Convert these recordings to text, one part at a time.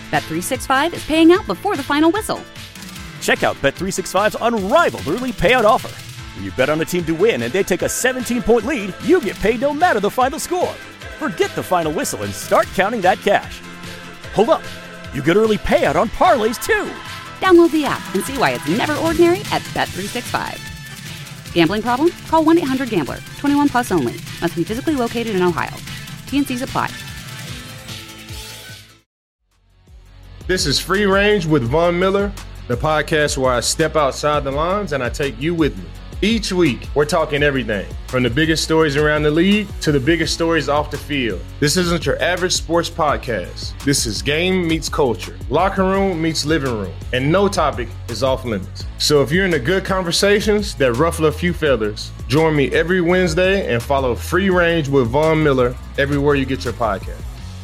Bet365 is paying out before the final whistle. Check out Bet365's unrivaled early payout offer. When you bet on a team to win and they take a 17-point lead, you get paid no matter the final score. Forget the final whistle and start counting that cash. Hold up. You get early payout on parlays, too. Download the app and see why it's never ordinary at Bet365. Gambling problem? Call 1-800-GAMBLER. 21 plus only. Must be physically located in Ohio. T&Cs apply. This is Free Range with Von Miller, the podcast where I step outside the lines and I take you with me. Each week, we're talking everything from the biggest stories around the league to the biggest stories off the field. This isn't your average sports podcast. This is game meets culture, locker room meets living room, and no topic is off limits. So if you're into good conversations that ruffle a few feathers, join me every Wednesday and follow Free Range with Von Miller everywhere you get your podcast.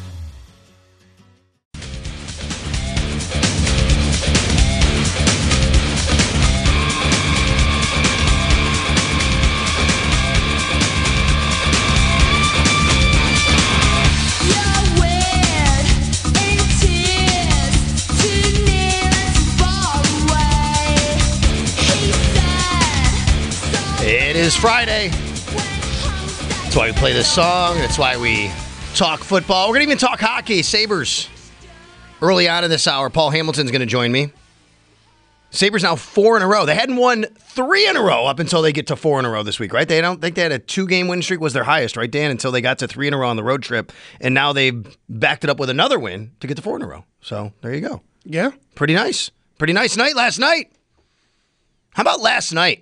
It is Friday. That's why we play this song. That's why we talk football. We're going to even talk hockey. Sabres. Early on in this hour, Paul Hamilton's going to join me. Sabres now 4 in a row. They hadn't won 3 in a row up until they get to 4 in a row this week, right? They don't think they had a 2-game win streak was their highest, right, Dan? Until they got to 3 in a row on the road trip. And now they've backed it up with another win to get to 4 in a row. So there you go. Yeah. Pretty nice. Pretty nice night last night. How about last night?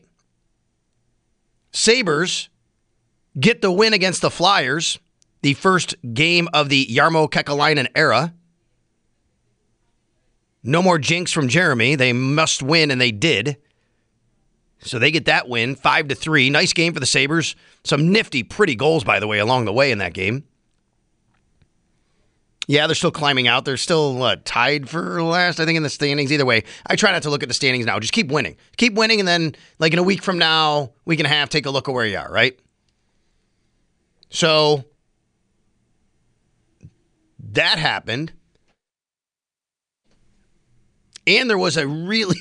Sabres get the win against the Flyers, the first game of the Jarmo Kekalainen era. No more jinx from Jeremy. They must win, and they did. So they get that win, 5-3. Nice game for the Sabres. Some nifty, pretty goals, by the way, along the way in that game. Yeah, they're still climbing out. They're still tied for last, I think, in the standings. Either way, I try not to look at the standings now. Just keep winning. Keep winning, and then, like in a week from now, week and a half, take a look at where you are, right? So, that happened. And there was a really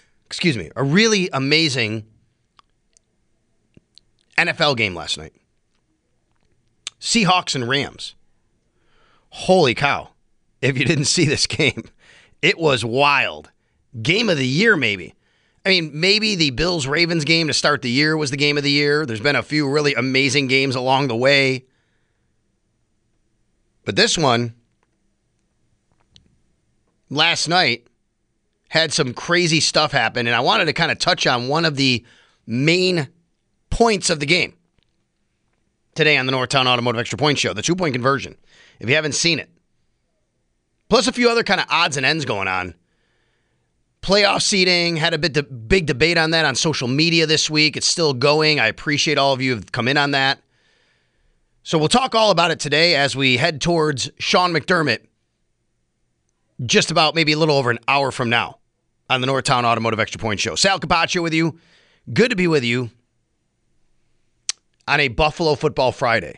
amazing NFL game last night. Seahawks and Rams. Holy cow. If you didn't see this game, it was wild. Game of the year, maybe. I mean, maybe the Bills-Ravens game to start the year was the game of the year. There's been a few really amazing games along the way. But this one, last night, had some crazy stuff happen, and I wanted to kind of touch on one of the main points of the game today on the Northtown Automotive Extra Point Show, the 2-point conversion. If you haven't seen it. Plus a few other kind of odds and ends going on. Playoff seeding, had a big debate on that on social media this week. It's still going. I appreciate all of you who've come in on that. So we'll talk all about it today as we head towards Sean McDermott just about maybe a little over an hour from now on the Northtown Automotive Extra Point Show. Sal Capaccio with you. Good to be with you on a Buffalo Football Friday.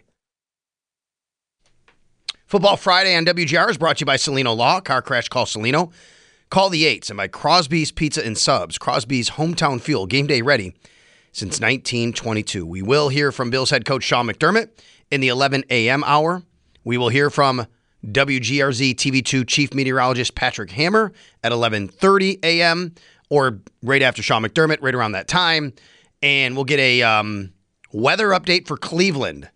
Football Friday on WGR is brought to you by Celino Law. Car crash, call Celino. Call the 8s. And by Crosby's Pizza and Subs. Crosby's hometown fuel. Game day ready since 1922. We will hear from Bills head coach Sean McDermott in the 11 a.m. hour. We will hear from WGRZ TV2 chief meteorologist Patrick Hammer at 11:30 a.m. or right after Sean McDermott, right around that time. And we'll get a weather update for Cleveland.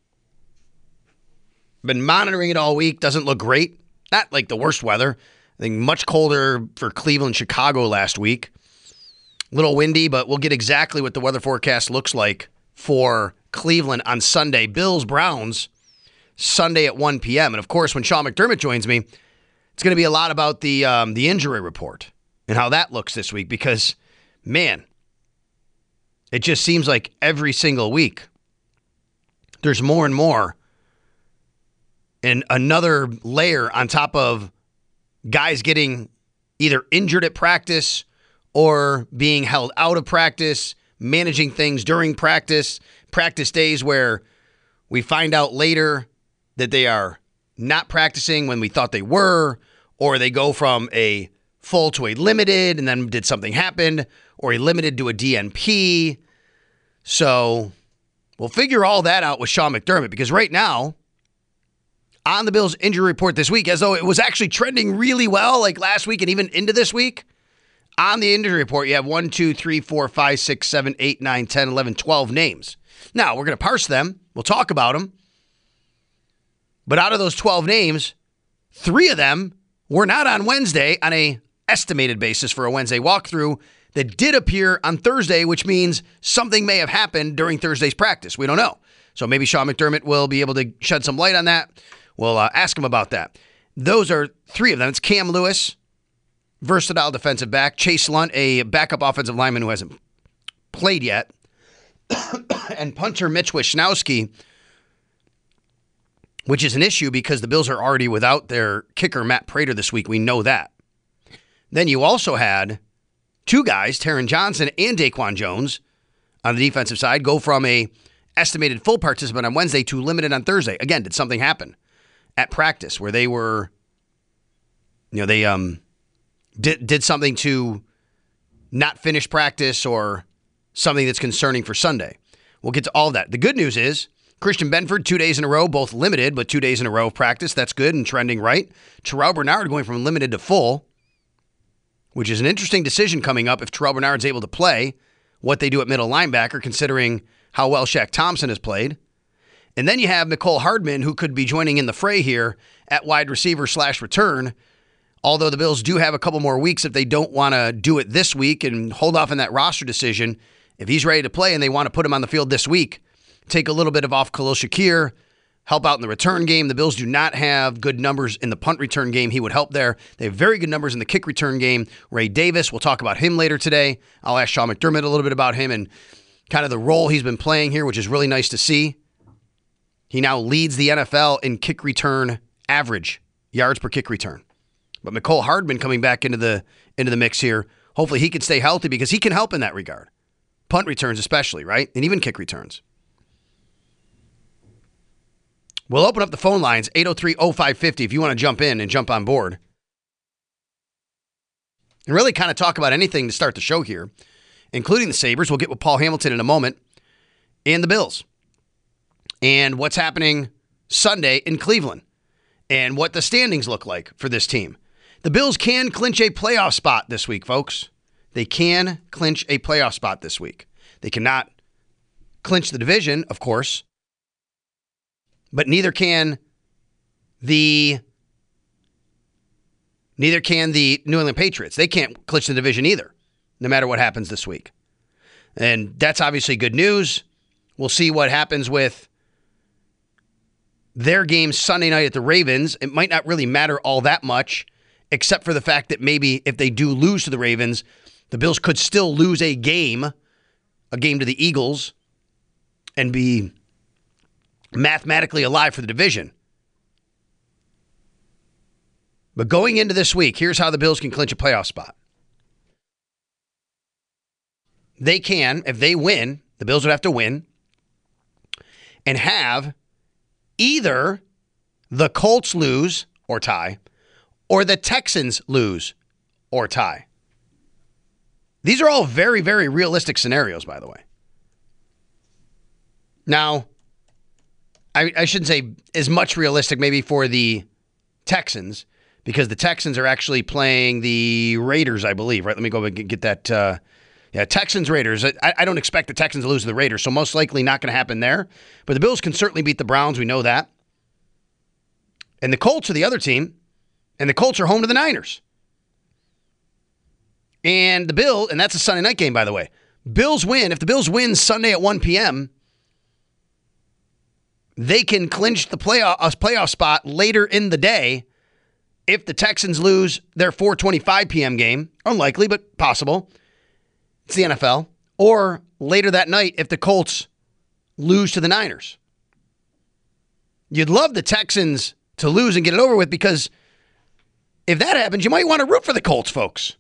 Been monitoring it all week. Doesn't look great. Not like the worst weather. I think much colder for Cleveland, Chicago last week. A little windy, but we'll get exactly what the weather forecast looks like for Cleveland on Sunday. Bills, Browns, Sunday at 1 p.m. And, of course, when Sean McDermott joins me, it's going to be a lot about the injury report and how that looks this week because, man, it just seems like every single week there's more and more. And another layer on top of guys getting either injured at practice or being held out of practice, managing things during practice days where we find out later that they are not practicing when we thought they were, or they go from a full to a limited, and then did something happen, or a limited to a DNP. So we'll figure all that out with Sean McDermott, because right now, on the Bills injury report this week, as though it was actually trending really well, like last week and even into this week, on the injury report, you have 1, 2, 3, 4, 5, 6, 7, 8, 9, 10, 11, 12 names. Now, we're going to parse them. We'll talk about them. But out of those 12 names, 3 of them were not on Wednesday on a estimated basis for a Wednesday walkthrough that did appear on Thursday, which means something may have happened during Thursday's practice. We don't know. So maybe Sean McDermott will be able to shed some light on that. We'll ask him about that. Those are 3 of them. It's Cam Lewis, versatile defensive back. Chase Lunt, a backup offensive lineman who hasn't played yet. And punter Mitch Wishnowsky, which is an issue because the Bills are already without their kicker, Matt Prater, this week. We know that. Then you also had 2 guys, Taron Johnson and Daquan Jones, on the defensive side, go from a estimated full participant on Wednesday to limited on Thursday. Again, did something happen at practice where they were, they did something to not finish practice or something that's concerning for Sunday. We'll get to all of that. The good news is Christian Benford, 2 days in a row, both limited, but 2 days in a row of practice. That's good and trending right. Terrell Bernard going from limited to full, which is an interesting decision coming up if Terrell Bernard's able to play what they do at middle linebacker, considering how well Shaq Thompson has played. And then you have Mecole Hardman, who could be joining in the fray here at wide receiver / return, although the Bills do have a couple more weeks if they don't want to do it this week and hold off on that roster decision. If he's ready to play and they want to put him on the field this week, take a little bit of off Khalil Shakir, help out in the return game. The Bills do not have good numbers in the punt return game. He would help there. They have very good numbers in the kick return game. Ray Davis, we'll talk about him later today. I'll ask Sean McDermott a little bit about him and kind of the role he's been playing here, which is really nice to see. He now leads the NFL in kick return average, yards per kick return. But Mecole Hardman coming back into the mix here. Hopefully he can stay healthy because he can help in that regard. Punt returns especially, right? And even kick returns. We'll open up the phone lines, 803-0550, if you want to jump in and jump on board. And really kind of talk about anything to start the show here, including the Sabres. We'll get with Paul Hamilton in a moment. And the Bills. And what's happening Sunday in Cleveland. And what the standings look like for this team. The Bills can clinch a playoff spot this week, folks. They can clinch a playoff spot this week. They cannot clinch the division, of course. But neither can the New England Patriots. They can't clinch the division either, no matter what happens this week. And that's obviously good news. We'll see what happens with their game Sunday night at the Ravens. It might not really matter all that much, except for the fact that maybe if they do lose to the Ravens, the Bills could still lose a game to the Eagles, and be mathematically alive for the division. But going into this week, here's how the Bills can clinch a playoff spot. They can, if they win, the Bills would have to win, and have either the Colts lose or tie, or the Texans lose or tie. These are all very, very realistic scenarios, by the way. Now, I shouldn't say as much realistic maybe for the Texans, because the Texans are actually playing the Raiders, I believe, right? Let me go and get that. Texans-Raiders. I don't expect the Texans to lose to the Raiders, so most likely not going to happen there. But the Bills can certainly beat the Browns. We know that. And the Colts are the other team, and the Colts are home to the Niners. And the Bills, and that's a Sunday night game, by the way. Bills win. If the Bills win Sunday at 1 p.m., they can clinch the playoff spot later in the day if the Texans lose their 4:25 p.m. game. Unlikely, but possible. It's the NFL. Or later that night if the Colts lose to the Niners. You'd love the Texans to lose and get it over with, because if that happens, you might want to root for the Colts, folks.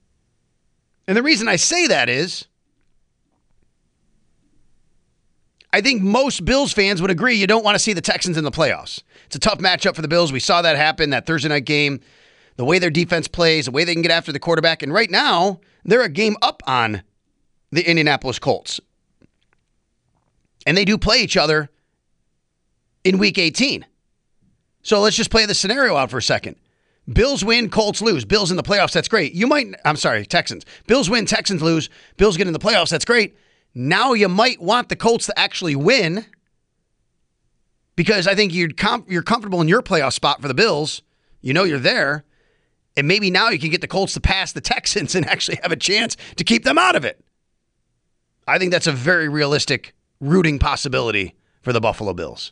And the reason I say that is I think most Bills fans would agree you don't want to see the Texans in the playoffs. It's a tough matchup for the Bills. We saw that happen, that Thursday night game, the way their defense plays, the way they can get after the quarterback. And right now, they're a game up on the Indianapolis Colts. And they do play each other in Week 18. So let's just play the scenario out for a second. Bills win, Colts lose. Bills in the playoffs, that's great. Texans. Bills win, Texans lose. Bills get in the playoffs, that's great. Now you might want the Colts to actually win because I think you're comfortable in your playoff spot for the Bills. You know you're there. And maybe now you can get the Colts to pass the Texans and actually have a chance to keep them out of it. I think that's a very realistic rooting possibility for the Buffalo Bills.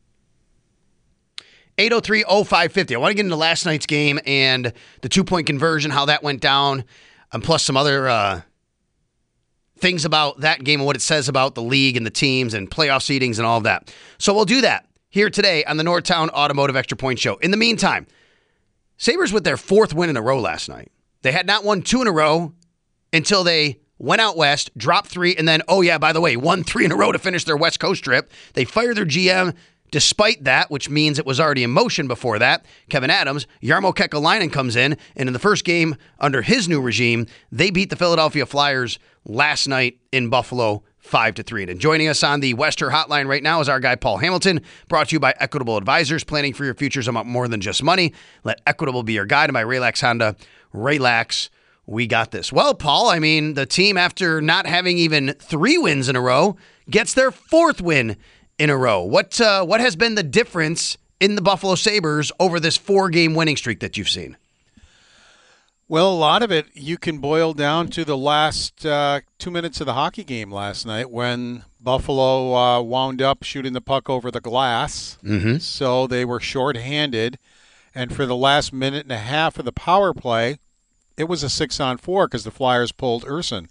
803-0550. I want to get into last night's game and the 2-point conversion, how that went down, and plus some other things about that game and what it says about the league and the teams and playoff seedings and all of that. So we'll do that here today on the Northtown Automotive Extra Point Show. In the meantime, Sabres with their 4th win in a row last night. They had not won 2 in a row until they went out west, dropped 3, and then, by the way, won 3 in a row to finish their West Coast trip. They fired their GM despite that, which means it was already in motion before that. Kevin Adams, Jarmo Kekalainen comes in, and in the first game under his new regime, they beat the Philadelphia Flyers last night in Buffalo 5-3. And joining us on the Wester Hotline right now is our guy Paul Hamilton, brought to you by Equitable Advisors. Planning for your future is about more than just money. Let Equitable be your guide. And by Relax Honda. Relax, we got this. Well, Paul, the team, after not having even 3 wins in a row, gets their 4th win in a row. What has been the difference in the Buffalo Sabres over this 4-game winning streak that you've seen? Well, a lot of it you can boil down to the last 2 minutes of the hockey game last night when Buffalo wound up shooting the puck over the glass. Mm-hmm. So they were shorthanded. And for the last minute and a half of the power play, it was a 6-on-4 because the Flyers pulled Urson.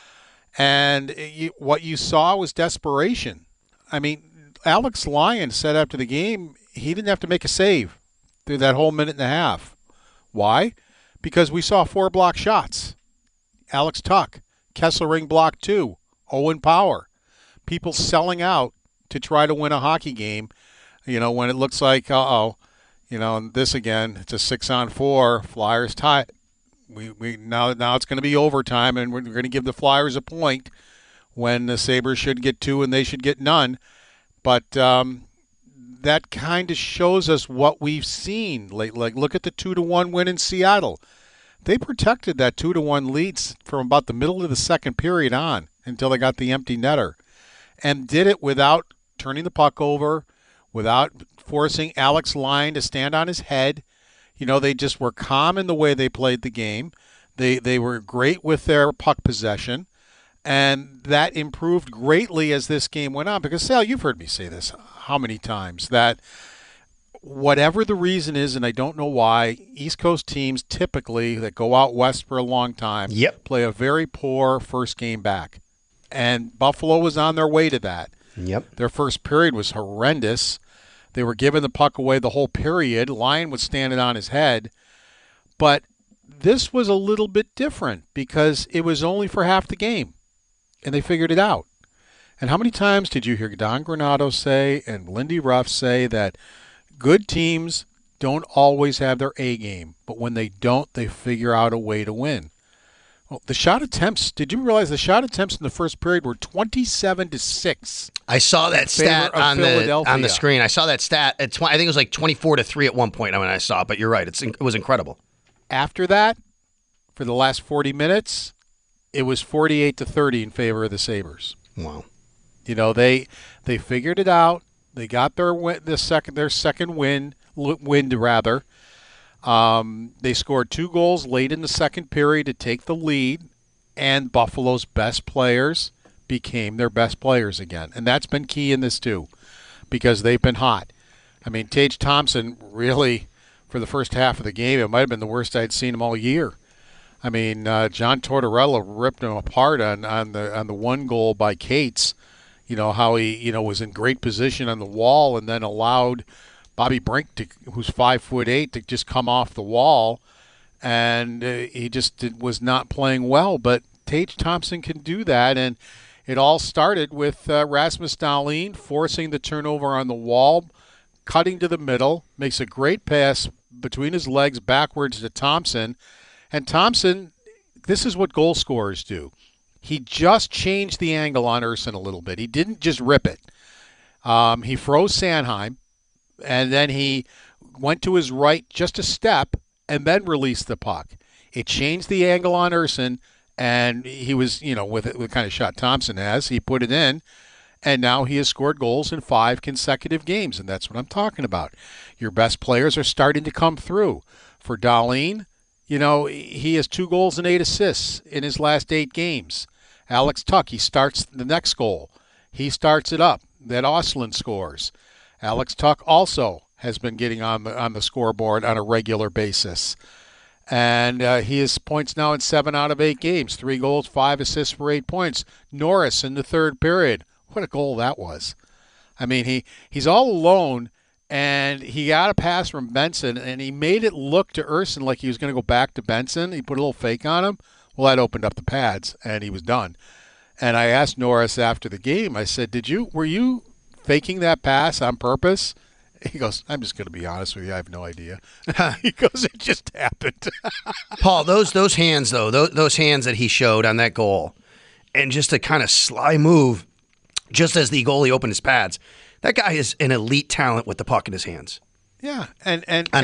And what you saw was desperation. Alex Lyon said after the game he didn't have to make a save through that whole minute and a half. Why? Because we saw 4 block shots. Alex Tuch, Kesselring blocked 2, Owen Power. People selling out to try to win a hockey game, when it looks like, and this again, it's a 6-on-4, Flyers tie. Now it's going to be overtime, and we're going to give the Flyers a point when the Sabres should get 2 and they should get none. But that kind of shows us what we've seen lately. Like, look at the 2-1 win in Seattle. They protected that 2-1 lead from about the middle of the second period on until they got the empty netter, and did it without turning the puck over, without forcing Alex Lyon to stand on his head. They just were calm in the way they played the game. They were great with their puck possession, and that improved greatly as this game went on. Because, Sal, you've heard me say this how many times, that whatever the reason is, and I don't know why, East Coast teams typically that go out west for a long time play a very poor first game back. And Buffalo was on their way to that. Yep. Their first period was horrendous. They were giving the puck away the whole period. Lyon was standing on his head. But this was a little bit different because it was only for half the game, and they figured it out. And how many times did you hear Don Granato say and Lindy Ruff say that good teams don't always have their A game, but when they don't, they figure out a way to win? Well, the shot attempts, did you realize the shot attempts in the first period were 27-6? I saw that stat on the screen. I saw that stat. I think it was like 24-3 at one point when I saw it, but you're right. It was incredible. After that, for the last 40 minutes, it was 48-30 in favor of the Sabres. Wow. They figured it out. They got their second win. They scored 2 goals late in the second period to take the lead, and Buffalo's best players became their best players again. And that's been key in this too, because they've been hot. Tage Thompson really, for the first half of the game, it might have been the worst I'd seen him all year. John Tortorella ripped him apart on the 1 goal by Cates. How he was in great position on the wall and then allowed Bobby Brink, who's 5'8", to just come off the wall, and he just was not playing well. But Tage Thompson can do that, and It all started with Rasmus Dahlin forcing the turnover on the wall, cutting to the middle, makes a great pass between his legs backwards to Thompson. And Thompson, this is what goal scorers do. He just changed the angle on Ersson a little bit. He didn't just rip it. He froze Sanheim, and then he went to his right just a step and then released the puck. It changed the angle on Ersson, and he was, with the kind of shot Thompson has, he put it in, and now he has scored goals in 5 consecutive games, and that's what I'm talking about. Your best players are starting to come through. For Dahlin, he has 2 goals and 8 assists in his last 8 games. Alex Tuch, he starts the next goal. He starts it up. Then Ostlund scores. Alex Tuch also has been getting on the scoreboard on a regular basis. And he has points now in 7 out of 8 games. 3 goals, 5 assists for 8 points. Norris in the third period. What a goal that was. I mean, he's all alone, and he got a pass from Benson, and he made it look to Ersson like he was going to go back to Benson. He put a little fake on him. Well, that opened up the pads, and he was done. And I asked Norris after the game, I said, were you faking that pass on purpose? He goes, I'm just going to be honest with you. I have no idea. He goes, it just happened. Paul, those hands, though, those hands that he showed on that goal, and just a kind of sly move, just as the goalie opened his pads, that guy is an elite talent with the puck in his hands. Yeah, and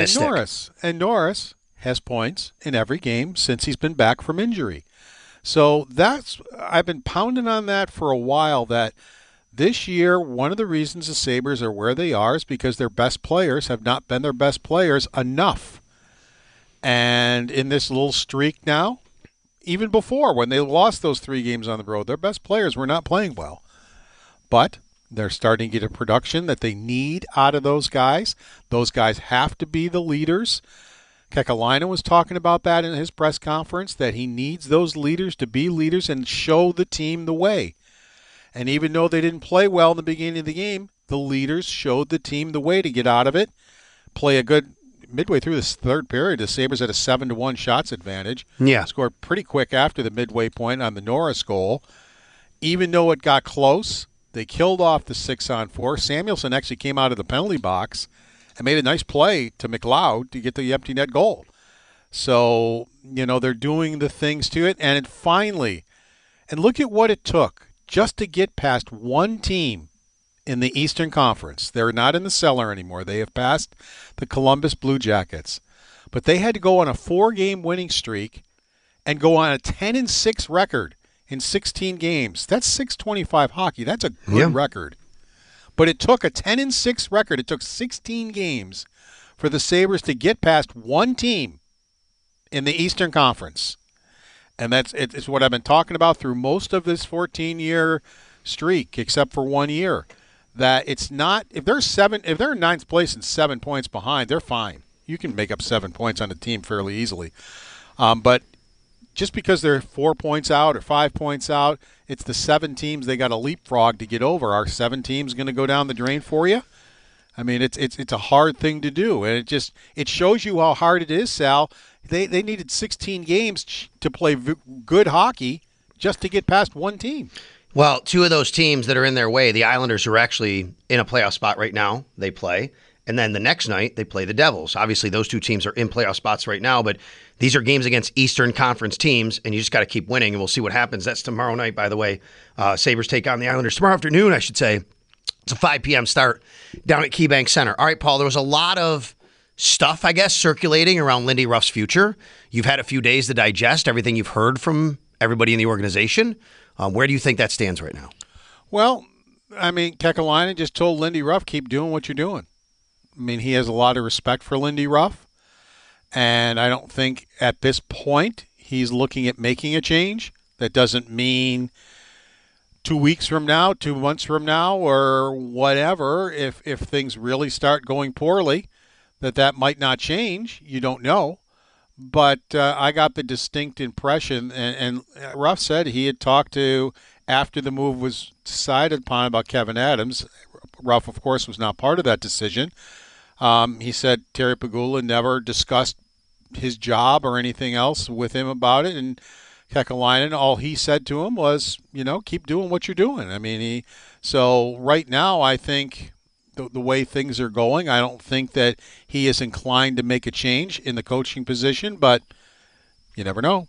Norris has points in every game since he's been back from injury. So I've been pounding on that for a while, that this year, one of the reasons the Sabres are where they are is because their best players have not been their best players enough. And in this little streak now, even before, when they lost those 3 games on the road, their best players were not playing well. But they're starting to get a production that they need out of those guys. Those guys have to be the leaders. Kekalainen was talking about that in his press conference, that he needs those leaders to be leaders and show the team the way. And even though they didn't play well in the beginning of the game, the leaders showed the team the way to get out of it. Play a good midway through this third period. The Sabres had a 7-1 shots advantage. Yeah. Scored pretty quick after the midway point on the Norris goal. Even though it got close, they killed off the 6-on-4. Samuelson actually came out of the penalty box and made a nice play to McLeod to get the empty net goal. So, they're doing the things to it. And finally, and look at what it took just to get past one team in the Eastern Conference. They're not in the cellar anymore. They have passed the Columbus Blue Jackets. But they had to go on a 4-game winning streak and go on a 10-6 record in 16 games. That's .625 hockey. That's a good record. But it took a 10-6 record. It took 16 games for the Sabres to get past one team in the Eastern Conference. And it's what I've been talking about through most of this 14-year streak, except for 1 year. That it's not, if they're in ninth place and 7 points behind, they're fine. You can make up 7 points on a team fairly easily. But just because they're 4 points out or 5 points out, it's the 7 teams they got to leapfrog to get over. Are 7 teams going to go down the drain for you? I mean, it's a hard thing to do, and it shows you how hard it is, Sal. They needed 16 games to play good hockey just to get past one team. Well, 2 of those teams that are in their way, the Islanders are actually in a playoff spot right now. They play. And then the next night, they play the Devils. Obviously, those 2 teams are in playoff spots right now, but these are games against Eastern Conference teams, and you just got to keep winning, and we'll see what happens. That's tomorrow night, by the way. Sabres take on the Islanders. Tomorrow afternoon, I should say. It's a 5 p.m. start down at KeyBank Center. All right, Paul, there was a lot of stuff, I guess, circulating around Lindy Ruff's future. You've had a few days to digest everything you've heard from everybody in the organization. Where do you think that stands right now? Well, I mean, Kekalainen just told Lindy Ruff, keep doing what you're doing. I mean, he has a lot of respect for Lindy Ruff, and I don't think at this point he's looking at making a change. That doesn't mean 2 weeks from now, 2 months from now, or whatever, if things really start going poorly, that might not change. You don't know. But I got the distinct impression, and Ruff said he had talked to, after the move was decided upon, about Kevyn Adams. Ruff, of course, was not part of that decision. He said Terry Pegula never discussed his job or anything else with him about it, and Kekalainen, all he said to him was, keep doing what you're doing. I mean, so right now I think the way things are going, I don't think that he is inclined to make a change in the coaching position, but you never know.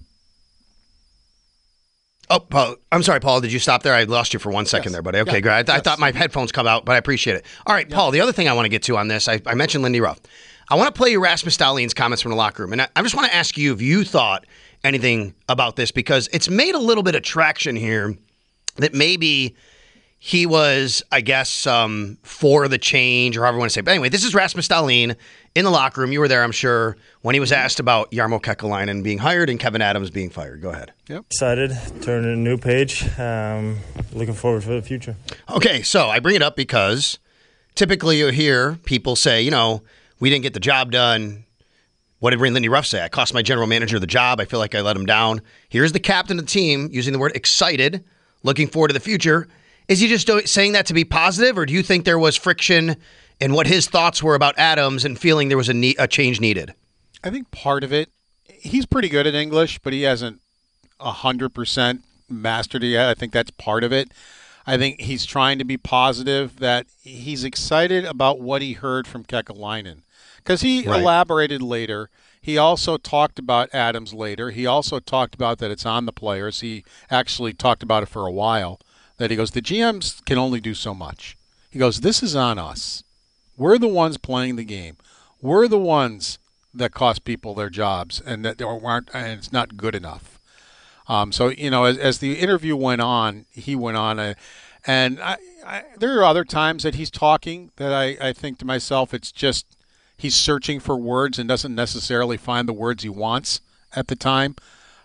Oh, Paul, I'm sorry, Paul. Did you stop there? I lost you for 1 second there, buddy. Okay, great. I thought my headphones come out, but I appreciate it. All right, Paul, the other thing I want to get to on this, I mentioned Lindy Ruff. I want to play you Rasmus Dahlin's comments from the locker room, and I just want to ask you if you thought anything about this, because it's made a little bit of traction here that maybe he was, I guess, for the change, or however you want to say it. But anyway, this is Rasmus Dahlin in the locker room. You were there, I'm sure, when he was asked about Jarmo Kekalainen being hired and Kevin Adams being fired. Go ahead. Yep. Excited, turning a new page. Looking forward for the future. Okay, so I bring it up because typically you hear people say, we didn't get the job done. What did Lindy Ruff say? I cost my general manager the job. I feel like I let him down. Here's the captain of the team using the word excited, looking forward to the future. Is he just saying that to be positive, or do you think there was friction in what his thoughts were about Adams and feeling there was a change needed? I think part of it, he's pretty good at English, but he hasn't 100% mastered it yet. I think that's part of it. I think he's trying to be positive, that he's excited about what he heard from Kekalainen, because he elaborated later. He also talked about Adams later. He also talked about that it's on the players. He actually talked about it for a while. That he goes, the GMs can only do so much. He goes, this is on us. We're the ones playing the game. We're the ones that cost people their jobs, and that aren't, and it's not good enough. So as the interview went on, he went on, and there are other times that he's talking that I think to myself, it's just he's searching for words and doesn't necessarily find the words he wants at the time.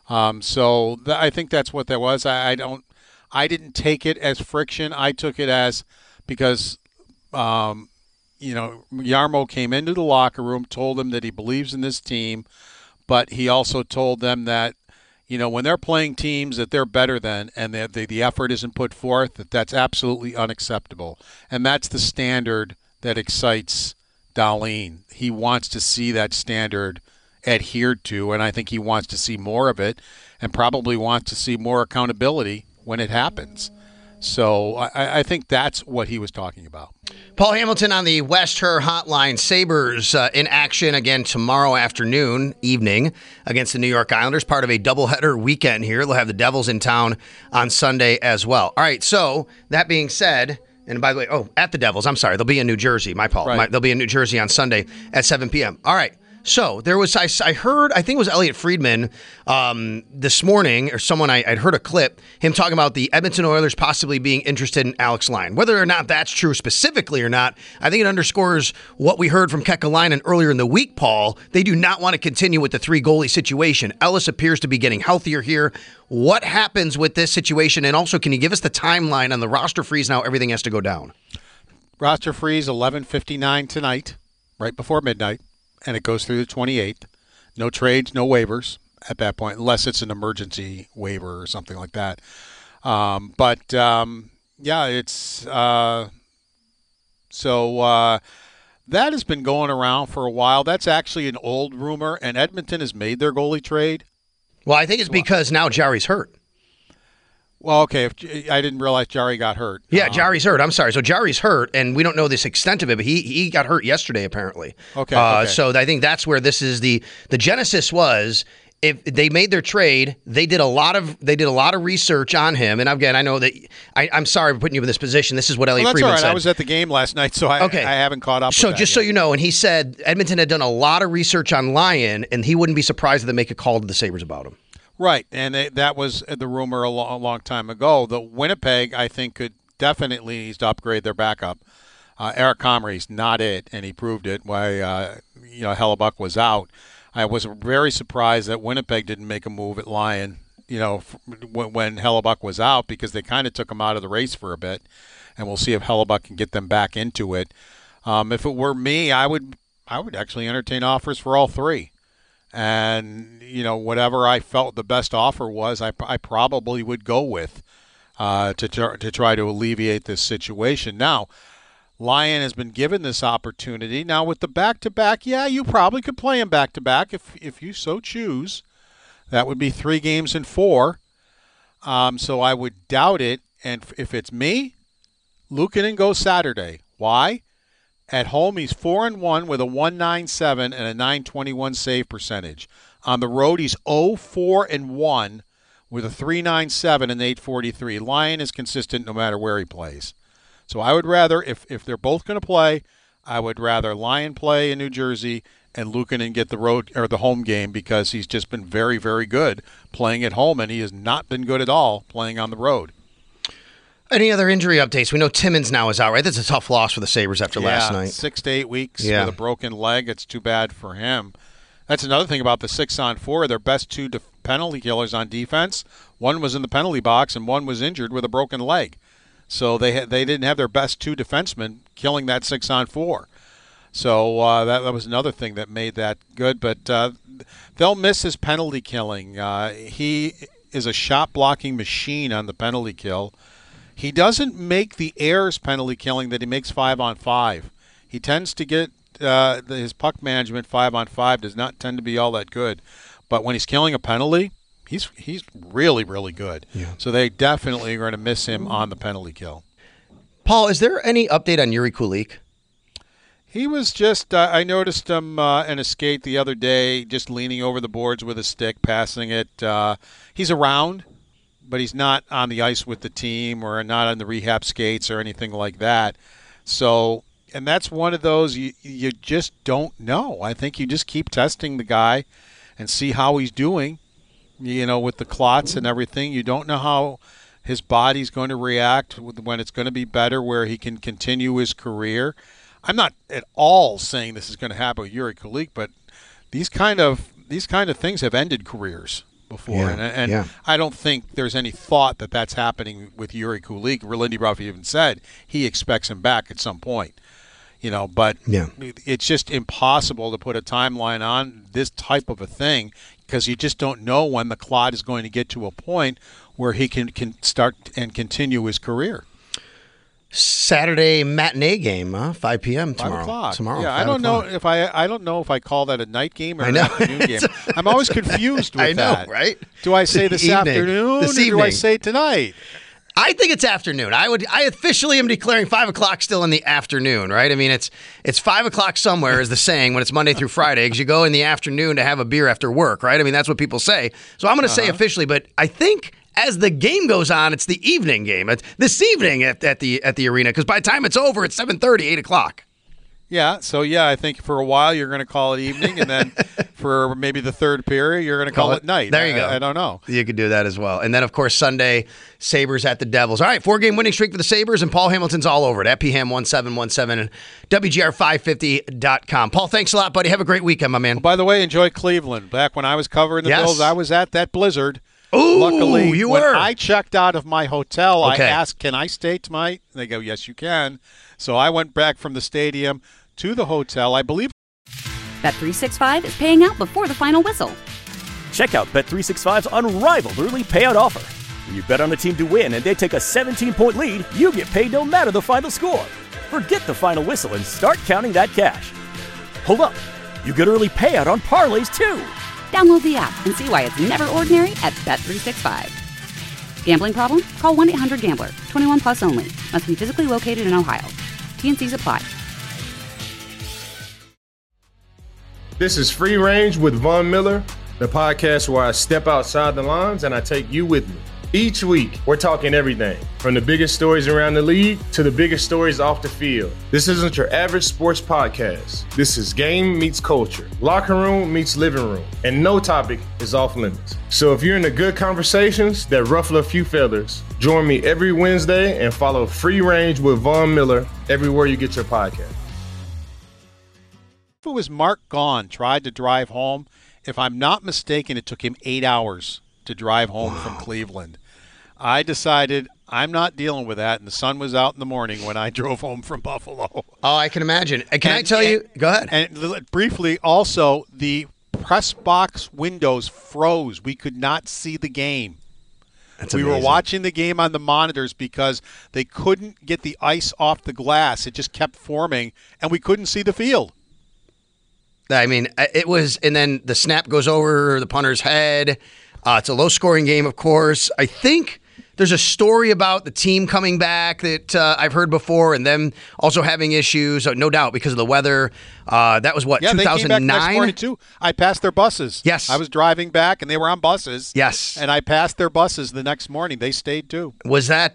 I think that's what that was. I didn't take it as friction. I took it as because, Jarmo came into the locker room, told them that he believes in this team, but he also told them that, when they're playing teams that they're better than and that the effort isn't put forth, that's absolutely unacceptable. And that's the standard that excites Dahlin. He wants to see that standard adhered to, and I think he wants to see more of it and probably wants to see more accountability when it happens. So I think that's what he was talking about. Paul Hamilton on the West Her Hotline. Sabres in action again tomorrow evening against the New York Islanders, part of a doubleheader weekend here. They'll have the Devils in town on Sunday as well. All right, so that being said, and by the way, at the Devils, I'm sorry, they'll be in New Jersey. My fault. Right. They'll be in New Jersey on Sunday at 7 p.m. All right. So there was, I heard, I think it was Elliot Friedman this morning, or someone, I'd heard a clip, him talking about the Edmonton Oilers possibly being interested in Alex Lyon. Whether or not that's true specifically or not, I think it underscores what we heard from Kekalainen earlier in the week, Paul. They do not want to continue with the 3-goalie situation. Ellis appears to be getting healthier here. What happens with this situation? And also, can you give us the timeline on the roster freeze now everything has to go down? Roster freeze, 11:59 tonight, right before midnight. And it goes through the 28th. No trades, no waivers at that point, unless it's an emergency waiver or something like that. It's that has been going around for a while. That's actually an old rumor, and Edmonton has made their goalie trade. Well, I think it's because now Jari's hurt. Well, okay. I didn't realize Jari got hurt. Yeah, Jari's hurt. I'm sorry. So Jari's hurt, and we don't know this extent of it, but he got hurt yesterday, apparently. Okay. So I think that's where this is the genesis was. If they made their trade, they did a lot of research on him. And again, I know that I'm sorry for putting you in this position. This is what Elliot Friedman said. I was at the game last night, so I haven't caught up. So with that just yet. so you know, and he said Edmonton had done a lot of research on Lyon, and he wouldn't be surprised if they make a call to the Sabres about him. Right, and that was the rumor a long time ago. The Winnipeg, I think, could definitely needs to upgrade their backup. Eric Comrie's not it, and he proved it. Why Hellebuck was out. I was very surprised that Winnipeg didn't make a move at Lyon. When Hellebuck was out, because they kind of took him out of the race for a bit, and we'll see if Hellebuck can get them back into it. If it were me, I would actually entertain offers for all three. And, whatever I felt the best offer was, I probably would go with to try to alleviate this situation. Now, Lyon has been given this opportunity. Now, with the back-to-back, yeah, you probably could play him back-to-back if you so choose. That would be 3 games in 4. So I would doubt it. And if it's me, Luukkonen goes Saturday. Why? At home, he's 4-1 with a 1.97 and a 9.21 save percentage. On the road, he's 0-4-1 with a 3.97 and 8.43. Lyon is consistent no matter where he plays. So I would rather, if they're both going to play, I would rather Lyon play in New Jersey and Luukkonen get the road or the home game, because he's just been very, very good playing at home, and he has not been good at all playing on the road. Any other injury updates? We know Timmins now is out, right? That's a tough loss for the Sabres after last night. 6 to 8 weeks with a broken leg. It's too bad for him. That's another thing about the 6-on-4. Their best 2 penalty killers on defense. One was in the penalty box, and one was injured with a broken leg. So they didn't have their best 2 defensemen killing that 6-on-4. So that was another thing that made that good. But they'll miss his penalty killing. He is a shot-blocking machine on the penalty kill. He doesn't make the errors penalty killing that he makes 5-on-5. He tends to get his puck management 5-on-5 does not tend to be all that good. But when he's killing a penalty, he's really, really good. Yeah. So they definitely are going to miss him on the penalty kill. Paul, is there any update on Yuri Kulich? He was just, I noticed him in a skate the other day, just leaning over the boards with a stick, passing it. He's around, but he's not on the ice with the team or not on the rehab skates or anything like that. So, and that's one of those you just don't know. I think you just keep testing the guy and see how he's doing, with the clots and everything. You don't know how his body's going to react when it's going to be better, where he can continue his career. I'm not at all saying this is going to happen with Yuri Kulich, but these kind of things have ended careers before, and I don't think there's any thought that that's happening with Yuri Kulich. Lindy Ruff even said he expects him back at some point, But it's just impossible to put a timeline on this type of a thing, because you just don't know when the clot is going to get to a point where he can start and continue his career. Saturday matinee game, 5 p.m. tomorrow. 5 o'clock. Tomorrow. Yeah, I don't know if I call that a night game or an afternoon game. I'm always confused with that. I know, right? Do I say this afternoon or do I say tonight? I think it's afternoon. I officially am declaring 5 o'clock still in the afternoon, right? I mean, it's 5 o'clock somewhere is the saying when it's Monday through Friday, because you go in the afternoon to have a beer after work, right? I mean, that's what people say. So I'm going to say officially, but I think as the game goes on, it's the evening game. It's this evening at the arena, because by the time it's over, it's 7:30, 8 o'clock. Yeah, so I think for a while you're going to call it evening, and then for maybe the third period, you're going to call it night. There you go. I don't know. You could do that as well. And then, of course, Sunday, Sabres at the Devils. All right, 4-game winning streak for the Sabres, and Paul Hamilton's all over it at PHAM1717 and WGR550.com. Paul, thanks a lot, buddy. Have a great weekend, my man. By the way, enjoy Cleveland. Back when I was covering the Bills, I was at that blizzard. Ooh, luckily, you when were. I checked out of my hotel, I asked, can I stay tonight? And they go, yes, you can. So I went back from the stadium to the hotel. I believe Bet365 is paying out before the final whistle. Check out Bet365's unrivaled early payout offer. When you bet on a team to win and they take a 17-point lead, you get paid no matter the final score. Forget the final whistle and start counting that cash. Hold up. You get early payout on parlays, too. Download the app and see why it's never ordinary at Bet365. Gambling problem? Call 1-800-GAMBLER. 21 plus only. Must be physically located in Ohio. T&Cs apply. This is Free Range with Von Miller, the podcast where I step outside the lines and I take you with me. Each week, we're talking everything from the biggest stories around the league to the biggest stories off the field. This isn't your average sports podcast. This is game meets culture, locker room meets living room, and no topic is off limits. So if you're into good conversations that ruffle a few feathers, join me every Wednesday and follow Free Range with Von Miller everywhere you get your podcast. if it was Mark Gaughan tried to drive home, if I'm not mistaken, it took him 8 hours to drive home from Cleveland. I decided I'm not dealing with that, and the sun was out in the morning when I drove home from Buffalo. Oh, I can imagine. Can I tell you? Go ahead. And briefly, also, press box windows froze. We could not see the game. That's we amazing. were watching the game on the monitors because they couldn't get the ice off the glass. It just kept forming, and we couldn't see the field. I mean, it was, and then the snap goes over the punter's head. It's a low-scoring game, of course. I think there's a story about the team coming back that I've heard before, and them also having issues, no doubt, because of the weather. That was what, 2009? They came back next morning, too. I passed their buses. Yes. I was driving back, and they were on buses. Yes. And I passed their buses the next morning. They stayed, too. Was that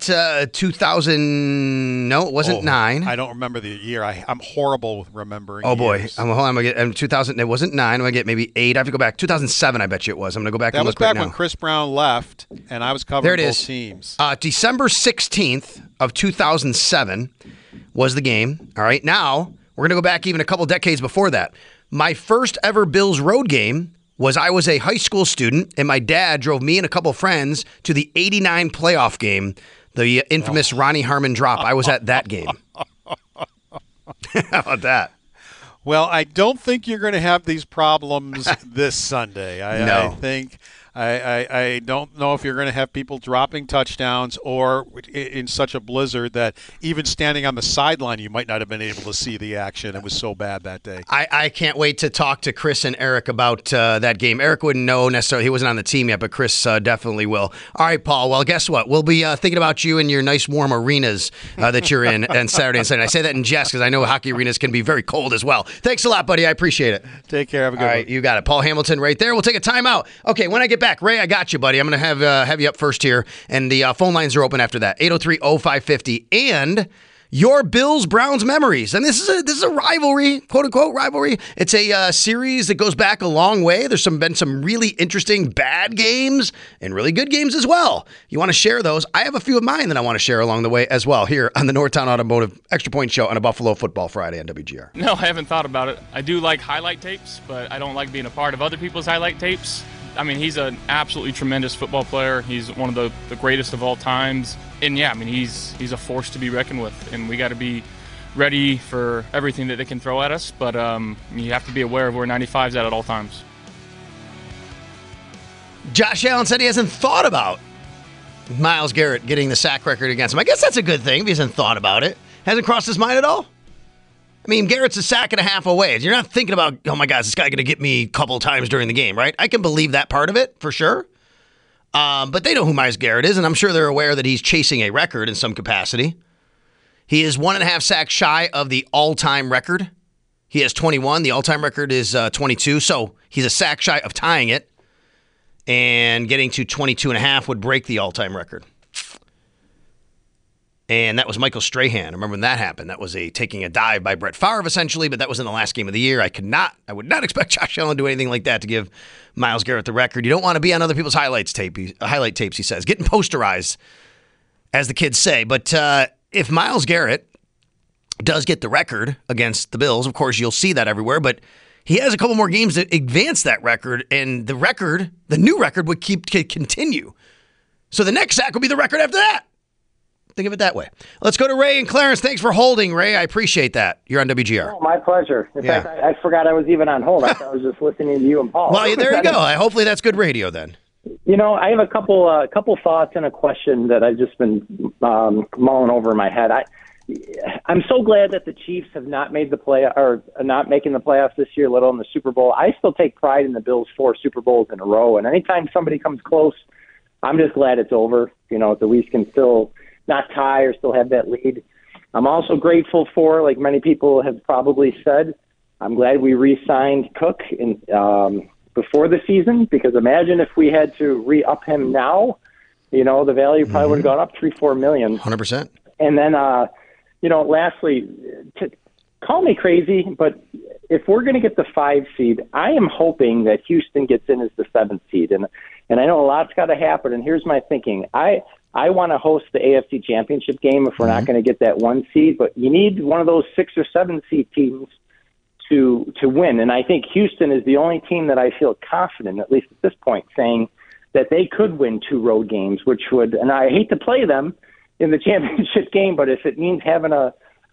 2000? No, it wasn't 9. I don't remember the year. I'm horrible with remembering years. I'm going to get 2000. It wasn't 9. I'm going to get maybe 8. I have to go back. 2007, I bet you it was. I'm going to go back and look right now. That was back when Chris Brown left, and I was covering both teams. December 16th of 2007 was the game. All right, now we're going to go back even a couple decades before that. My first ever Bills road game was I was a high school student, and my dad drove me and a couple friends to the 89 playoff game, the infamous Ronnie Harmon drop. I was at that game. How about that? Well, I don't think you're going to have these problems this Sunday. No. I think I don't know if you're going to have people dropping touchdowns or in such a blizzard that even standing on the sideline you might not have been able to see the action. It was so bad that day. I can't wait to talk to Chris and Eric about that game. Eric wouldn't know necessarily. He wasn't on the team yet, but Chris definitely will. All right, Paul. Well, guess what? We'll be thinking about you in your nice warm arenas that you're in on Saturday and Sunday. I say that in jest because I know hockey arenas can be very cold as well. Thanks a lot, buddy. I appreciate it. Take care. Have a good one. All right, you got it. Paul Hamilton right there. We'll take a timeout. Okay, when I get back, Ray, I got you, buddy. I'm going to have you up first here, and the phone lines are open after that. 803-0550, and your Bills-Browns memories. And this is a rivalry, quote-unquote rivalry. It's a series that goes back a long way. There's been some really interesting bad games and really good games as well. You want to share those? I have a few of mine that I want to share along the way as well here on the Northtown Automotive Extra Point Show on a Buffalo Football Friday on WGR. No, I haven't thought about it. I do like highlight tapes, but I don't like being a part of other people's highlight tapes. I mean, he's an absolutely tremendous football player. He's one of the greatest of all times. And, yeah, I mean, he's a force to be reckoned with. And we got to be ready for everything that they can throw at us. But you have to be aware of where 95's at all times. Josh Allen said he hasn't thought about Myles Garrett getting the sack record against him. I guess that's a good thing if he hasn't thought about it. Hasn't crossed his mind at all? I mean, Garrett's a sack and a half away. You're not thinking about, oh, my God, is this guy going to get me a couple times during the game, right? I can believe that part of it, for sure. But they know who Myles Garrett is, and I'm sure they're aware that he's chasing a record in some capacity. He is 1.5 sacks shy of the all-time record. He has 21. The all-time record is 22, so he's a sack shy of tying it. And getting to 22.5 would break the all-time record. And that was Michael Strahan. I remember when that happened. That was taking a dive by Brett Favre, essentially, but that was in the last game of the year. I would not expect Josh Allen to do anything like that to give Myles Garrett the record. You don't want to be on other people's highlight tapes, he says. Getting posterized, as the kids say. But if Myles Garrett does get the record against the Bills, of course, you'll see that everywhere, but he has a couple more games to advance that record, and the new record would continue. So the next sack will be the record after that. Think of it that way. Let's go to Ray and Clarence. Thanks for holding, Ray. I appreciate that. You're on WGR. Oh, my pleasure. In fact, I forgot I was even on hold. I thought I was just listening to you and Paul. Well, there you go. Hopefully that's good radio then. You know, I have a couple thoughts and a question that I've just been mulling over in my head. I'm so glad that the Chiefs have not made the play or not making the playoffs this year, let alone the Super Bowl. I still take pride in the Bills' 4 Super Bowls in a row, and anytime somebody comes close, I'm just glad it's over. You know, at least can still not tie or still have that lead. I'm also grateful for, like many people have probably said, I'm glad we re-signed Cook before the season, because imagine if we had to re-up him now, you know, the value probably would have gone up $3-4 million. 100%. And then, you know, lastly, call me crazy, but if we're going to get the 5 seed, I am hoping that Houston gets in as the 7th seed. And I know a lot's got to happen, and here's my thinking. I want to host the AFC Championship game if we're not going to get that 1 seed, but you need one of those 6 or 7 seed teams to win. And I think Houston is the only team that I feel confident, at least at this point, saying that they could win 2 road games, which would, and I hate to play them in the championship game, but if it means having a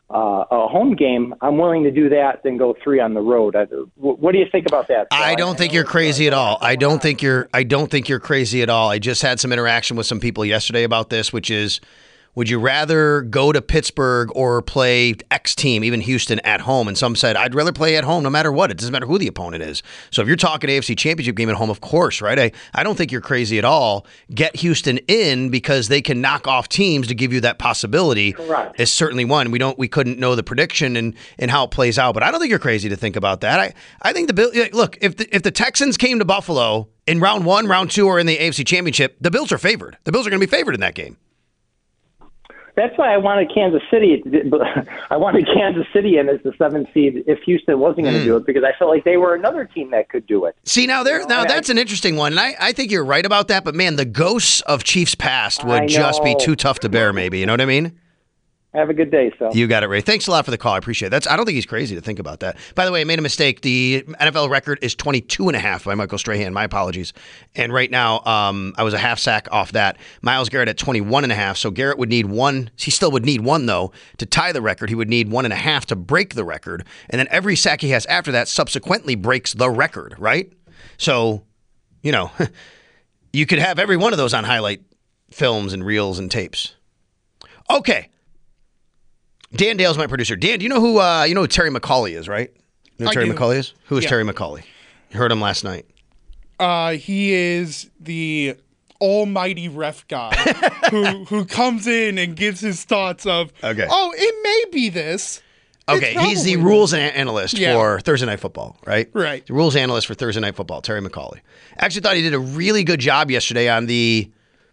home game, I'm willing to do that than go 3 on the road. What do you think about that? So I don't think you're crazy at all. I don't think you're crazy at all. I just had some interaction with some people yesterday about this, which is would you rather go to Pittsburgh or play X team, even Houston, at home? And some said, I'd rather play at home no matter what. It doesn't matter who the opponent is. So if you're talking AFC Championship game at home, of course, right? I don't think you're crazy at all. Get Houston in because they can knock off teams to give you that possibility. Correct. Is certainly one. We couldn't know the prediction and how it plays out, but I don't think you're crazy to think about that. I think the Bills, look, if the Texans came to Buffalo in round 1, round 2, or in the AFC Championship, the Bills are favored. The Bills are going to be favored in that game. That's why I wanted Kansas City. I wanted Kansas City in as the 7th seed if Houston wasn't going to do it, because I felt like they were another team that could do it. See, now that's an interesting one, and I think you're right about that. But man, the ghosts of Chiefs past would just be too tough to bear. Maybe, you know what I mean? Have a good day, Phil. You got it, Ray. Thanks a lot for the call. I appreciate it. I don't think he's crazy to think about that. By the way, I made a mistake. The NFL record is 22.5 by Michael Strahan. My apologies. And right now, I was a half sack off that. Myles Garrett at 21.5. So Garrett would need one. He still would need one, though, to tie the record. He would need 1.5 to break the record. And then every sack he has after that subsequently breaks the record, right? So, you could have every one of those on highlight films and reels and tapes. Okay. Dan Dale's my producer. Dan, do you know who Terry McAulay is, right? You know who Terry McAulay is? Who is Terry McAulay? You heard him last night. He is the almighty ref guy who comes in and gives his thoughts of, it may be this. Okay, he's the rules analyst for Thursday Night Football, right? Right. The rules analyst for Thursday Night Football, Terry McAulay. Actually thought he did a really good job yesterday on the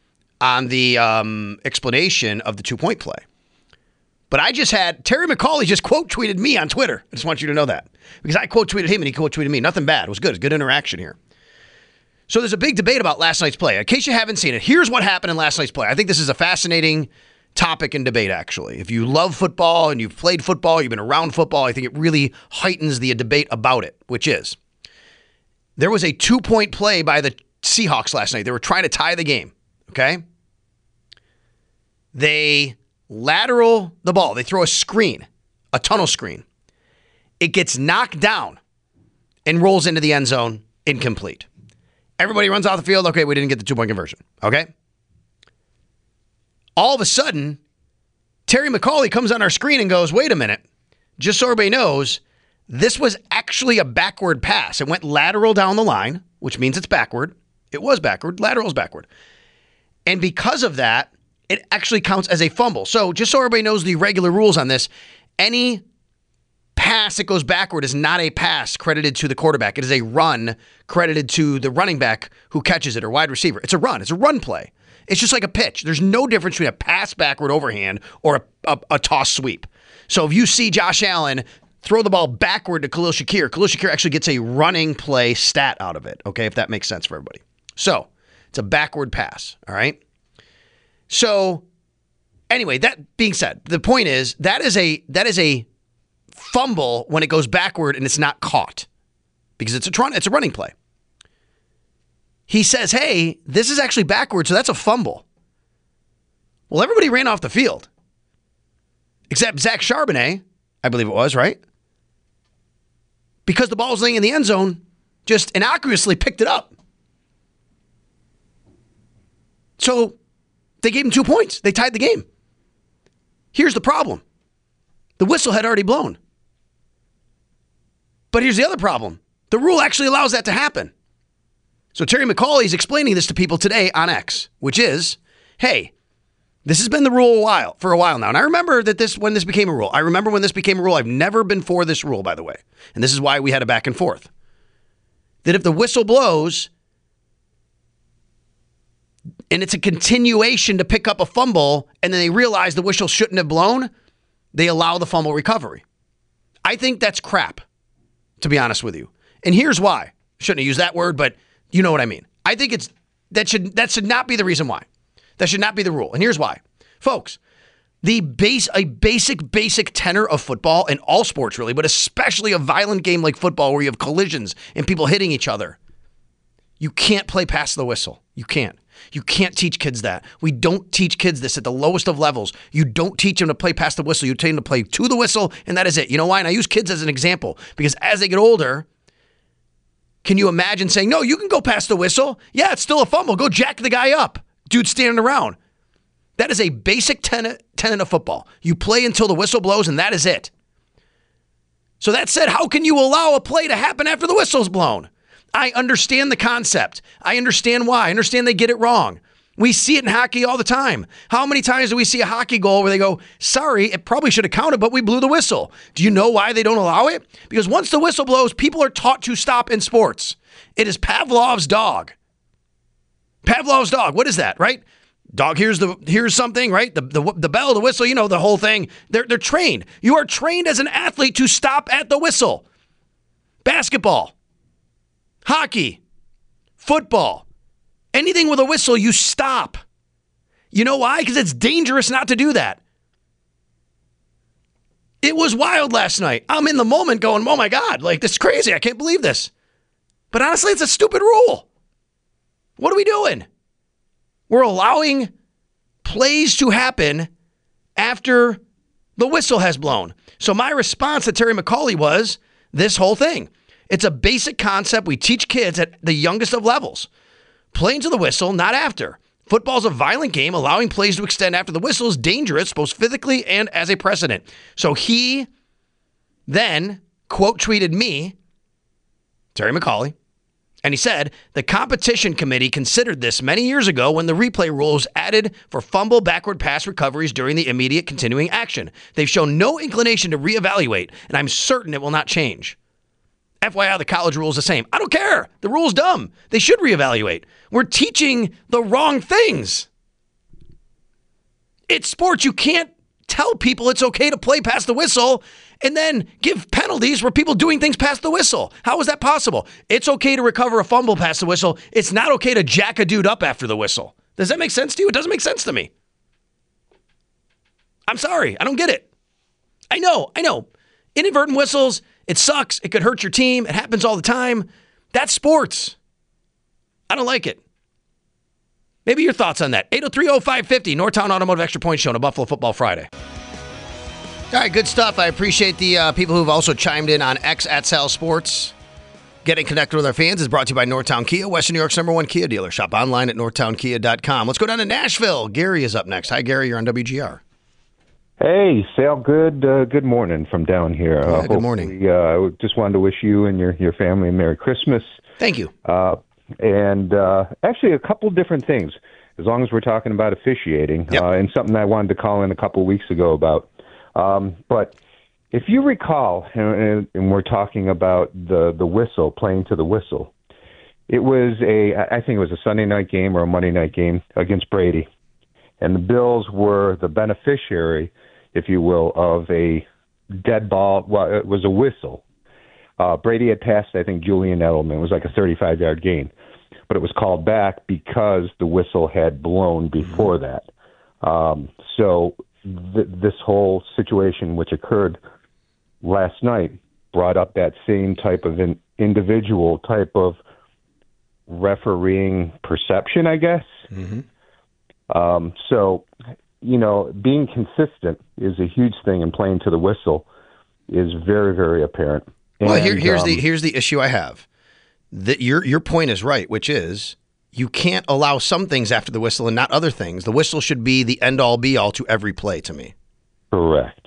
explanation of the 2-point play. But I just had Terry McAulay just quote tweeted me on Twitter. I just want you to know that. Because I quote tweeted him and he quote tweeted me. Nothing bad. It was good. It was good interaction here. So there's a big debate about last night's play. In case you haven't seen it, here's what happened in last night's play. I think this is a fascinating topic and debate, actually. If you love football and you've played football, you've been around football, I think it really heightens the debate about it, which is there was a 2-point play by the Seahawks last night. They were trying to tie the game, okay? They lateral the ball. They throw a screen, a tunnel screen. It gets knocked down and rolls into the end zone, incomplete. Everybody runs off the field. Okay, we didn't get the 2-point conversion. Okay? All of a sudden, Terry McAulay comes on our screen and goes, wait a minute. Just so everybody knows, this was actually a backward pass. It went lateral down the line, which means it's backward. It was backward. Lateral is backward. And because of that, it actually counts as a fumble. So just so everybody knows the regular rules on this, any pass that goes backward is not a pass credited to the quarterback. It is a run credited to the running back who catches it or wide receiver. It's a run. It's a run play. It's just like a pitch. There's no difference between a pass backward overhand or a toss sweep. So if you see Josh Allen throw the ball backward to Khalil Shakir actually gets a running play stat out of it, okay, if that makes sense for everybody. So it's a backward pass, all right? So, anyway, that being said, the point is that is a fumble when it goes backward and it's not caught because it's a running play. He says, hey, this is actually backward, so that's a fumble. Well, everybody ran off the field except Zach Charbonnet, I believe it was, right? Because the ball was laying in the end zone, just innocuously picked it up. So they gave him 2 points. They tied the game. Here's the problem. The whistle had already blown. But here's the other problem. The rule actually allows that to happen. So Terry McAulay is explaining this to people today on X, which is, hey, this has been the rule for a while now. And I remember that when this became a rule. I've never been for this rule, by the way. And this is why we had a back and forth. That if the whistle blows and it's a continuation to pick up a fumble, and then they realize the whistle shouldn't have blown, they allow the fumble recovery. I think that's crap, to be honest with you. And here's why. Shouldn't have used that word, but you know what I mean. I think that should not be the reason why. That should not be the rule. And here's why. Folks, a basic tenor of football, and all sports really, but especially a violent game like football where you have collisions and people hitting each other, you can't play past the whistle. You can't. You can't teach kids that. We don't teach kids this at the lowest of levels. You don't teach them to play past the whistle. You teach them to play to the whistle, and that is it. You know why? And I use kids as an example because as they get older, can you imagine saying, no, you can go past the whistle? Yeah, it's still a fumble. Go jack the guy up. Dude's standing around. That is a basic tenet of football. You play until the whistle blows, and that is it. So that said, how can you allow a play to happen after the whistle's blown? I understand the concept. I understand why. I understand they get it wrong. We see it in hockey all the time. How many times do we see a hockey goal where they go, sorry, it probably should have counted, but we blew the whistle? Do you know why they don't allow it? Because once the whistle blows, people are taught to stop in sports. It is Pavlov's dog. Pavlov's dog. What is that, right? Dog here's something, right? The bell, the whistle, the whole thing. They're trained. You are trained as an athlete to stop at the whistle. Basketball, hockey, football, anything with a whistle, you stop. You know why? Because it's dangerous not to do that. It was wild last night. I'm in the moment going, oh my God, this is crazy. I can't believe this. But honestly, it's a stupid rule. What are we doing? We're allowing plays to happen after the whistle has blown. So my response to Terry McAuley was this whole thing. It's a basic concept we teach kids at the youngest of levels. Playing to the whistle, not after. Football's a violent game. Allowing plays to extend after the whistle is dangerous, both physically and as a precedent. So he then quote tweeted me, Terry McAuley, and he said, the competition committee considered this many years ago when the replay rule was added for fumble backward pass recoveries during the immediate continuing action. They've shown no inclination to reevaluate, and I'm certain it will not change. FYI, the college rule is the same. I don't care. The rule's dumb. They should reevaluate. We're teaching the wrong things. It's sports. You can't tell people it's okay to play past the whistle and then give penalties for people doing things past the whistle. How is that possible? It's okay to recover a fumble past the whistle. It's not okay to jack a dude up after the whistle. Does that make sense to you? It doesn't make sense to me. I'm sorry. I don't get it. I know. Inadvertent whistles, it sucks. It could hurt your team. It happens all the time. That's sports. I don't like it. Maybe your thoughts on that. 803-0550, Northtown Automotive Extra Point Show on a Buffalo Football Friday. All right, good stuff. I appreciate the people who've also chimed in on X at Sal Sports. Getting connected with our fans is brought to you by Northtown Kia, Western New York's #1 Kia dealer. Shop online at northtownkia.com. Let's go down to Nashville. Gary is up next. Hi, Gary. You're on WGR. Hey, Sal. Good morning from down here. Good morning. I just wanted to wish you and your family a Merry Christmas. Thank you. And actually, a couple different things, as long as we're talking about officiating, and something I wanted to call in a couple weeks ago about. But if you recall, and we're talking about the whistle, playing to the whistle, it was I think it was a Sunday night game or a Monday night game against Brady. And the Bills were the beneficiary, if you will, of a dead ball. Well, it was a whistle. Brady had passed, I think, Julian Edelman. It was like a 35-yard gain. But it was called back because the whistle had blown before that. So this whole situation, which occurred last night, brought up that same type of an individual type of refereeing perception, I guess. Mm-hmm. So, being consistent is a huge thing, and playing to the whistle is very, very apparent. Well, here's the issue I have. Your point is right, which is you can't allow some things after the whistle and not other things. The whistle should be the end-all, be-all to every play to me. Correct.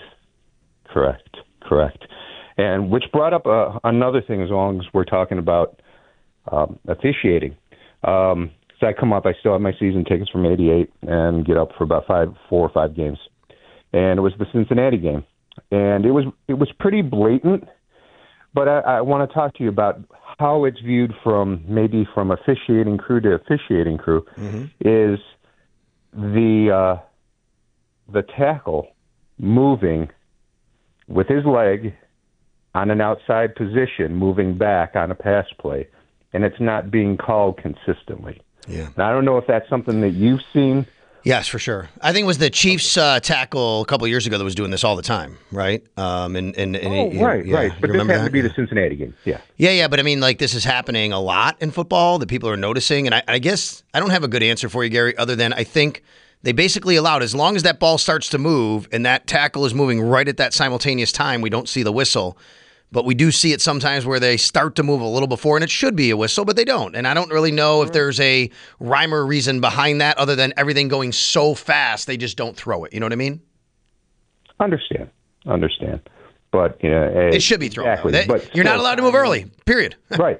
And which brought up another thing, as long as we're talking about officiating. So I come up, I still have my season tickets from '88 and get up for about 4 or 5 games. And it was the Cincinnati game. And it was pretty blatant, but I want to talk to you about how it's viewed from officiating crew to officiating crew. Mm-hmm. Is the tackle moving with his leg on an outside position, moving back on a pass play, and it's not being called consistently. Yeah. Now, I don't know if that's something that you've seen. Yes, for sure. I think it was the Chiefs tackle a couple of years ago that was doing this all the time, right? Right. But this had to be the Cincinnati game. Yeah. Yeah. But I mean, this is happening a lot in football that people are noticing. And I guess I don't have a good answer for you, Gary, other than I think they basically allowed, as long as that ball starts to move and that tackle is moving right at that simultaneous time, we don't see the whistle. But we do see it sometimes where they start to move a little before, and it should be a whistle, but they don't. And I don't really know if there's a rhyme or reason behind that other than everything going so fast, they just don't throw it. You know what I mean? Understand. But, it should be thrown. Exactly. But you're not allowed to move early, period. Right.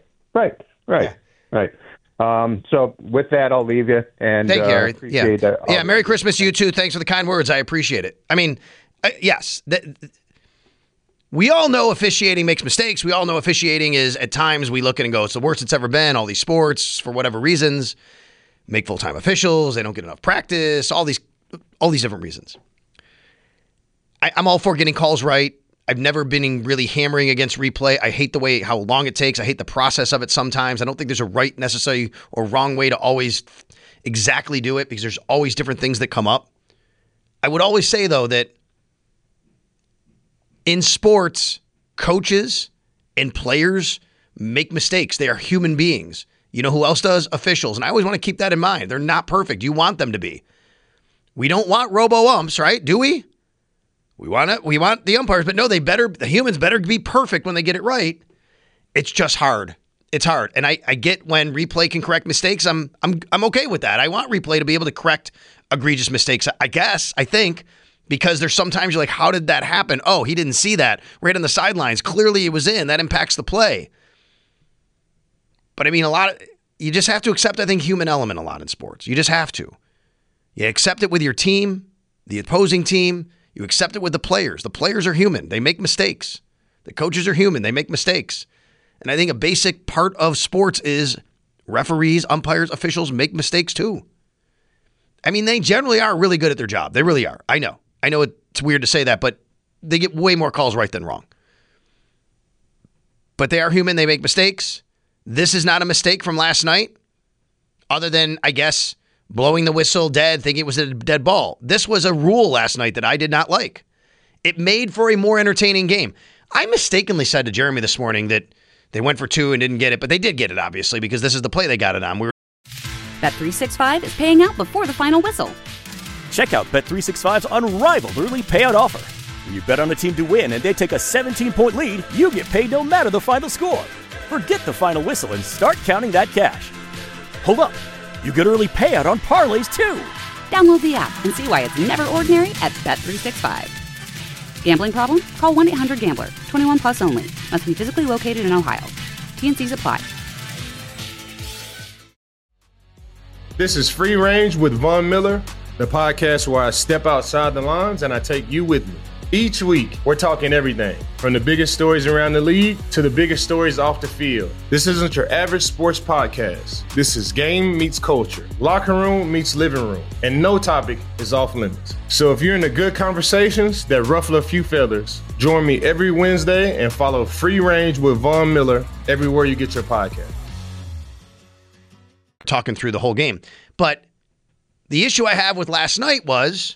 So with that, I'll leave you. And thank you, Harry. Appreciate that. Yeah, Merry Christmas to you, too. Thanks for the kind words. I appreciate it. I mean, yes, we all know officiating makes mistakes. We all know officiating is, at times, we look at it and go, it's the worst it's ever been. All these sports, for whatever reasons, make full-time officials. They don't get enough practice. All these different reasons. I'm all for getting calls right. I've never been really hammering against replay. I hate how long it takes. I hate the process of it sometimes. I don't think there's a right, necessary, or wrong way to always exactly do it because there's always different things that come up. I would always say, though, that in sports, coaches and players make mistakes. They are human beings. You know who else does? Officials. And I always want to keep that in mind. They're not perfect. You want them to be. We don't want robo-umps, right? Do we? We want the umpires, but no, the humans better be perfect when they get it right. It's just hard. It's hard. And I get when replay can correct mistakes. I'm okay with that. I want replay to be able to correct egregious mistakes, I think, because there's sometimes you're like, how did that happen? Oh, he didn't see that right on the sidelines. Clearly it was in. That impacts the play. But I mean, you just have to accept, I think, human element a lot in sports. You just have to. You accept it with your team, the opposing team. You accept it with the players. The players are human. They make mistakes. The coaches are human. They make mistakes. And I think a basic part of sports is referees, umpires, officials make mistakes too. I mean, they generally are really good at their job. They really are. I know it's weird to say that, but they get way more calls right than wrong. But they are human. They make mistakes. This is not a mistake from last night, other than, I guess, blowing the whistle dead, thinking it was a dead ball. This was a rule last night that I did not like. It made for a more entertaining game. I mistakenly said to Jeremy this morning that they went for 2 and didn't get it, but they did get it, obviously, because this is the play they got it on. Bet365 is paying out before the final whistle. Check out Bet365's unrivaled early payout offer. When you bet on a team to win and they take a 17-point lead, you get paid no matter the final score. Forget the final whistle and start counting that cash. Hold up. You get early payout on parlays, too. Download the app and see why it's never ordinary at Bet365. Gambling problem? Call 1-800-GAMBLER. 21 plus only. Must be physically located in Ohio. T&Cs apply. This is Free Range with Von Miller, the podcast where I step outside the lines and I take you with me. Each week, we're talking everything from the biggest stories around the league to the biggest stories off the field. This isn't your average sports podcast. This is game meets culture, locker room meets living room, and no topic is off limits. So if you're into good conversations that ruffle a few feathers, join me every Wednesday and follow Free Range with Von Miller everywhere you get your podcast. Talking through the whole game. But the issue I have with last night was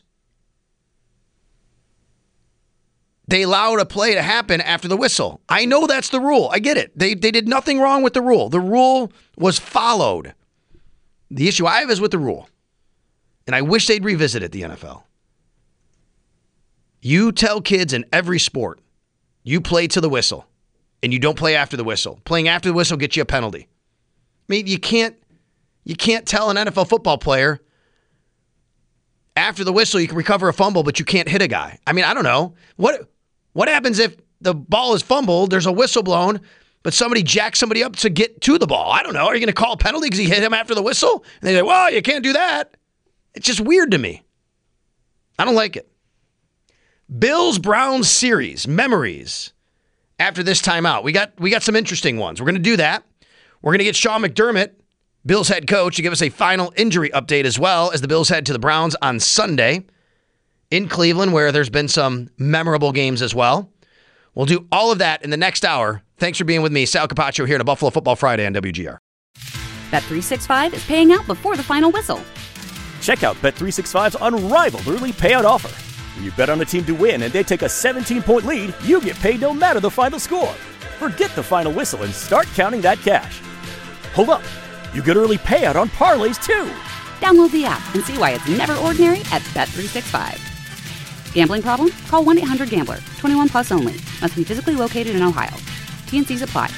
they allowed a play to happen after the whistle. I know that's the rule. I get it. They did nothing wrong with the rule. The rule was followed. The issue I have is with the rule. And I wish they'd revisit it, the NFL. You tell kids in every sport, you play to the whistle, and you don't play after the whistle. Playing after the whistle gets you a penalty. I mean, you can't tell an NFL football player, after the whistle, you can recover a fumble, but you can't hit a guy. I mean, I don't know. What happens if the ball is fumbled, there's a whistle blown, but somebody jacks somebody up to get to the ball? I don't know. Are you going to call a penalty because he hit him after the whistle? And they say, well, you can't do that. It's just weird to me. I don't like it. Bills-Browns series, memories after this timeout. We got some interesting ones. We're going to do that. We're going to get Sean McDermott, Bills head coach, to give us a final injury update as well as the Bills head to the Browns on Sunday in Cleveland, where there's been some memorable games as well. We'll do all of that in the next hour. Thanks for being with me, Sal Capaccio, here to Buffalo Football Friday on WGR. Bet365 is paying out before the final whistle. Check out Bet365's unrivaled early payout offer. When you bet on a team to win and they take a 17-point lead, you get paid no matter the final score. Forget the final whistle and start counting that cash. Hold up. You get early payout on parlays, too. Download the app and see why it's never ordinary at Bet365. Gambling problem? Call 1-800-GAMBLER. 21 plus only. Must be physically located in Ohio. T&Cs apply.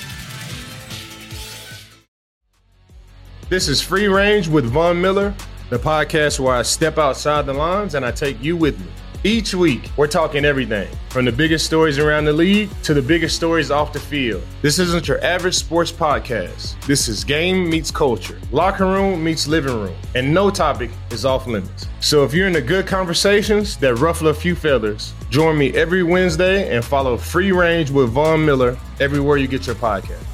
This is Free Range with Von Miller, the podcast where I step outside the lines and I take you with me. Each week, we're talking everything from the biggest stories around the league to the biggest stories off the field. This isn't your average sports podcast. This is game meets culture, locker room meets living room, and no topic is off limits. So if you're into good conversations that ruffle a few feathers, join me every Wednesday and follow Free Range with Von Miller everywhere you get your podcast.